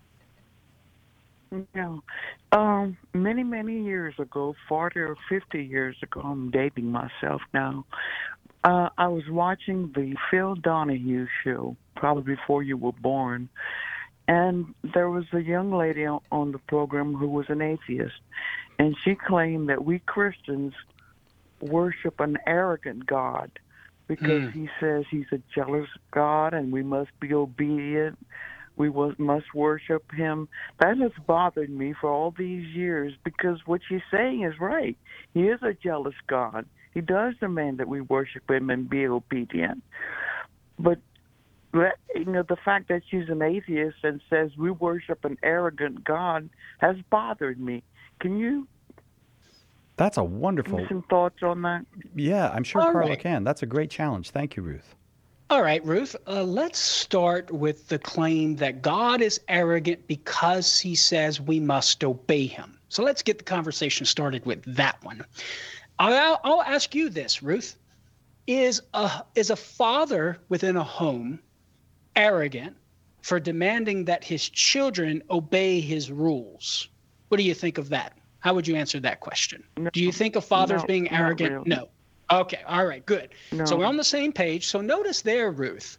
No. Um, many, many years ago, forty or fifty years ago, I'm dating myself now, uh, I was watching the Phil Donahue show, probably before you were born, and there was a young lady on the program who was an atheist, and she claimed that we Christians worship an arrogant God because mm. he says he's a jealous God and we must be obedient. We must worship him. That has bothered me for all these years because what she's saying is right. He is a jealous God. He does demand that we worship him and be obedient. But, you know, the fact that she's an atheist and says we worship an arrogant God has bothered me. Can you? That's a wonderful. Give me some thoughts on that? Yeah, I'm sure All Carla right. can. That's a great challenge. Thank you, Ruth. All right, Ruth, uh, let's start with the claim that God is arrogant because he says we must obey him. So let's get the conversation started with that one. I'll, I'll ask you this, Ruth. Is a, is a father within a home arrogant for demanding that his children obey his rules? What do you think of that? How would you answer that question? No, do you think a father's no, being arrogant? really. No. Okay, all right, good. No. So we're on the same page. So notice there, Ruth,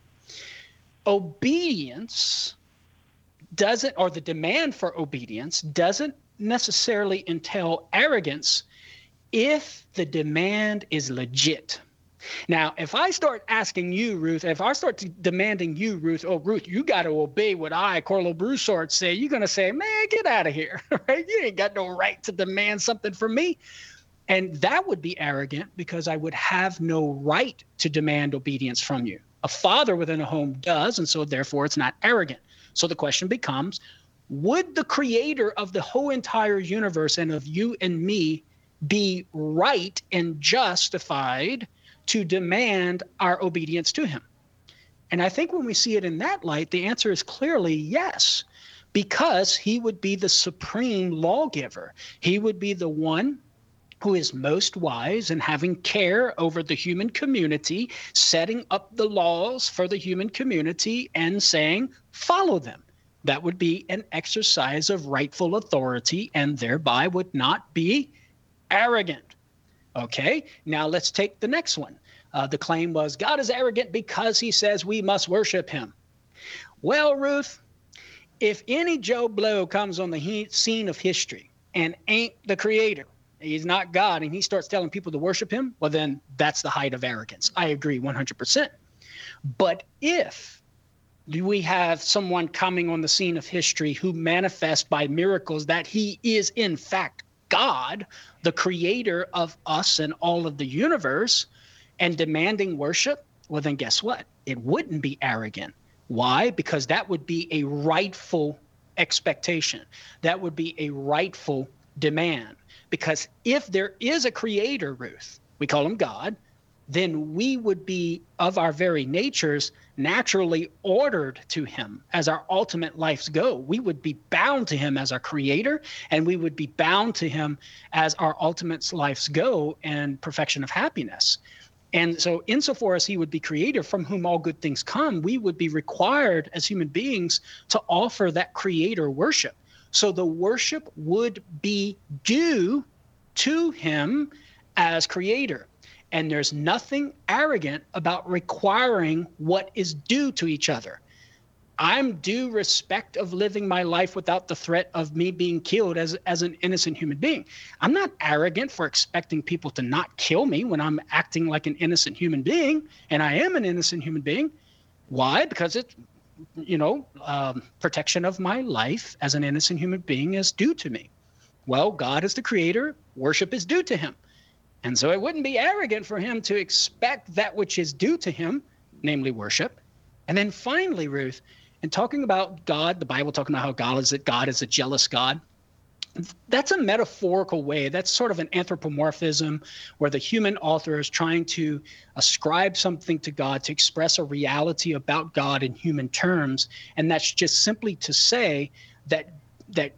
obedience doesn't, or the demand for obedience doesn't necessarily entail arrogance if the demand is legit. Now, if I start asking you, Ruth, if I start to demanding you, Ruth, oh, Ruth, you got to obey what I, Carlo Broussard, say, you're going to say, man, get out of here, right? You ain't got no right to demand something from me. And that would be arrogant because I would have no right to demand obedience from you. A father within a home does, and so therefore it's not arrogant. So the question becomes, would the creator of the whole entire universe and of you and me be right and justified to demand our obedience to him? And I think when we see it in that light, the answer is clearly yes, because he would be the supreme lawgiver. He would be the one who is most wise in having care over the human community, setting up the laws for the human community and saying, follow them. That would be an exercise of rightful authority and thereby would not be arrogant. Okay, now let's take the next one. Uh, the claim was God is arrogant because he says we must worship him. Well, Ruth, if any Joe Blow comes on the he- scene of history and ain't the creator, he's not God, and he starts telling people to worship him, well, then that's the height of arrogance. I agree one hundred percent. But if we have someone coming on the scene of history who manifests by miracles that he is, in fact, God, the creator of us and all of the universe, and demanding worship, well, then guess what? It wouldn't be arrogant. Why? Because that would be a rightful expectation. That would be a rightful demand. Because if there is a creator, Ruth, we call him God, then we would be, of our very natures, naturally ordered to him as our ultimate life's goal. We would be bound to him as our creator, and we would be bound to him as our ultimate life's goal and perfection of happiness. And so insofar as he would be creator from whom all good things come, we would be required as human beings to offer that creator worship. So the worship would be due to him as creator. And there's nothing arrogant about requiring what is due to each other. I'm due respect of living my life without the threat of me being killed as, as an innocent human being. I'm not arrogant for expecting people to not kill me when I'm acting like an innocent human being, and I am an innocent human being. Why? Because it's, you know, um, protection of my life as an innocent human being is due to me. Well, God is the creator. Worship is due to him. And so it wouldn't be arrogant for him to expect that which is due to him, namely worship. And then finally, Ruth, in talking about God, the Bible talking about how God is, that God is a jealous God, that's a metaphorical way. That's sort of an anthropomorphism where the human author is trying to ascribe something to God, to express a reality about God in human terms. And that's just simply to say that that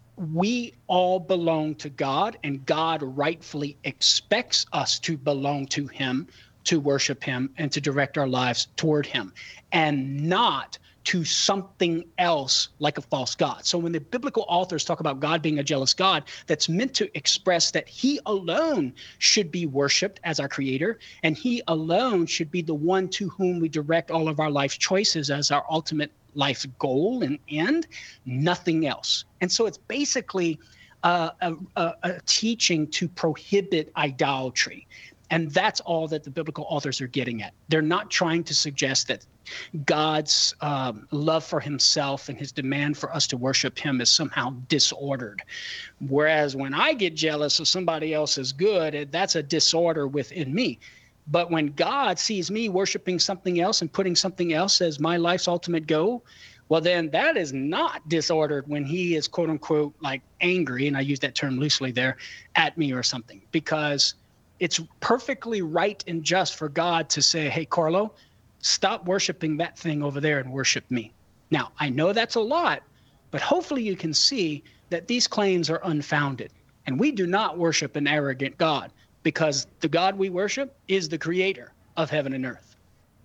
we all belong to God, and God rightfully expects us to belong to him, to worship him, and to direct our lives toward him, and not to something else like a false God. So when the biblical authors talk about God being a jealous God, that's meant to express that he alone should be worshiped as our creator, and he alone should be the one to whom we direct all of our life choices as our ultimate life's goal and end, nothing else. And so it's basically uh, a, a, a teaching to prohibit idolatry. And that's all that the biblical authors are getting at. They're not trying to suggest that God's um, love for himself and his demand for us to worship him is somehow disordered. Whereas when I get jealous of somebody else's good, that's a disorder within me. But when God sees me worshiping something else and putting something else as my life's ultimate goal, well, then that is not disordered when he is, quote unquote, like angry, and I use that term loosely there, at me or something, because it's perfectly right and just for God to say, hey, Carlo, stop worshiping that thing over there and worship me. Now, I know that's a lot, but hopefully you can see that these claims are unfounded, and we do not worship an arrogant God, because the God we worship is the creator of heaven and earth.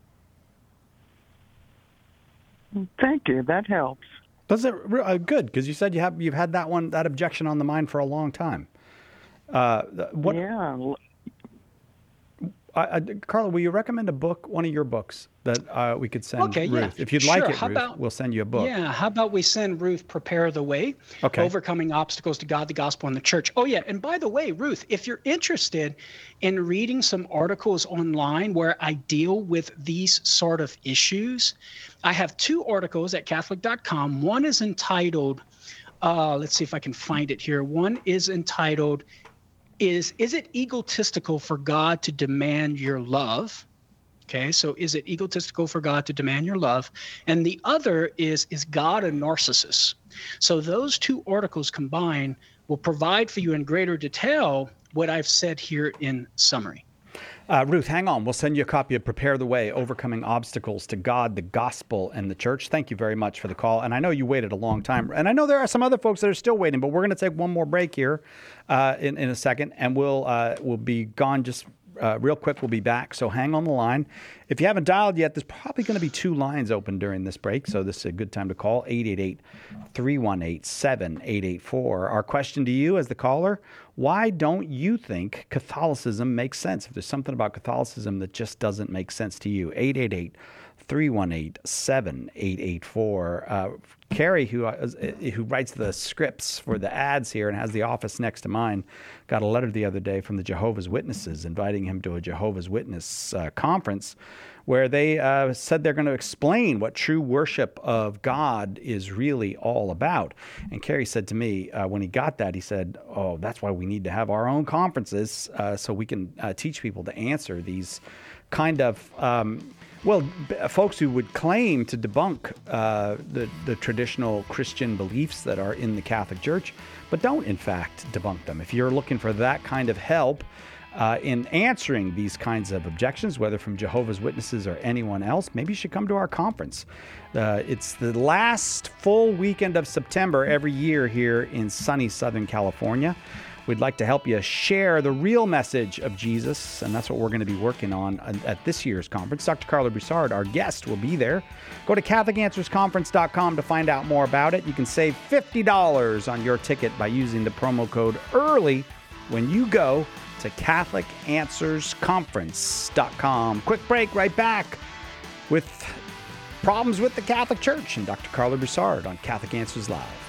Thank you. That helps. Does it uh, good? Because you said you have you've had that one that objection on the mind for a long time. Uh, what, yeah. Uh, uh, Carla, will you recommend a book, one of your books that uh, we could send okay, Ruth? Yeah. If you'd sure. like it, how Ruth, about, we'll send you a book. Yeah, how about we send Ruth Prepare the Way, okay. Overcoming Obstacles to God, the Gospel, and the Church. Oh, yeah, and by the way, Ruth, if you're interested in reading some articles online where I deal with these sort of issues, I have two articles at Catholic dot com. One is entitled, uh, let's see if I can find it here. One is entitled, Is is it egotistical for God to demand your love? Okay, so is it egotistical for God to demand your love? And the other is, is God a narcissist? So those two articles combined will provide for you in greater detail what I've said here in summary. Uh, Ruth, hang on. We'll send you a copy of Prepare the Way, Overcoming Obstacles to God, the Gospel, and the Church. Thank you very much for the call. And I know you waited a long time. And I know there are some other folks that are still waiting, but we're going to take one more break here uh, in, in a second, and we'll uh, we'll be gone just uh, real quick. We'll be back, so hang on the line. If you haven't dialed yet, there's probably going to be two lines open during this break, so this is a good time to call, eight eight eight, three one eight, seven eight eight four. Our question to you as the caller, why don't you think Catholicism makes sense? If there's something about Catholicism that just doesn't make sense to you, eight eight eight, three one eight, seven eight eight four. Uh, Carrie, who uh, who writes the scripts for the ads here and has the office next to mine, got a letter the other day from the Jehovah's Witnesses inviting him to a Jehovah's Witness uh, conference where they uh, said they're going to explain what true worship of God is really all about. And Carrie said to me, uh, when he got that, he said, oh, that's why we need to have our own conferences uh, so we can uh, teach people to answer these kind of... Um, Well, b- folks who would claim to debunk uh, the, the traditional Christian beliefs that are in the Catholic Church, but don't, in fact, debunk them. If you're looking for that kind of help, uh, in answering these kinds of objections, whether from Jehovah's Witnesses or anyone else, maybe you should come to our conference. Uh, it's the last full weekend of September every year here in sunny Southern California. We'd like to help you share the real message of Jesus, and that's what we're going to be working on at this year's conference. Doctor Carla Broussard, our guest, will be there. Go to Catholic Answers Conference dot com to find out more about it. You can save fifty dollars on your ticket by using the promo code EARLY when you go to Catholic Answers Conference dot com. Quick break, right back with problems with the Catholic Church and Doctor Carla Broussard on Catholic Answers Live.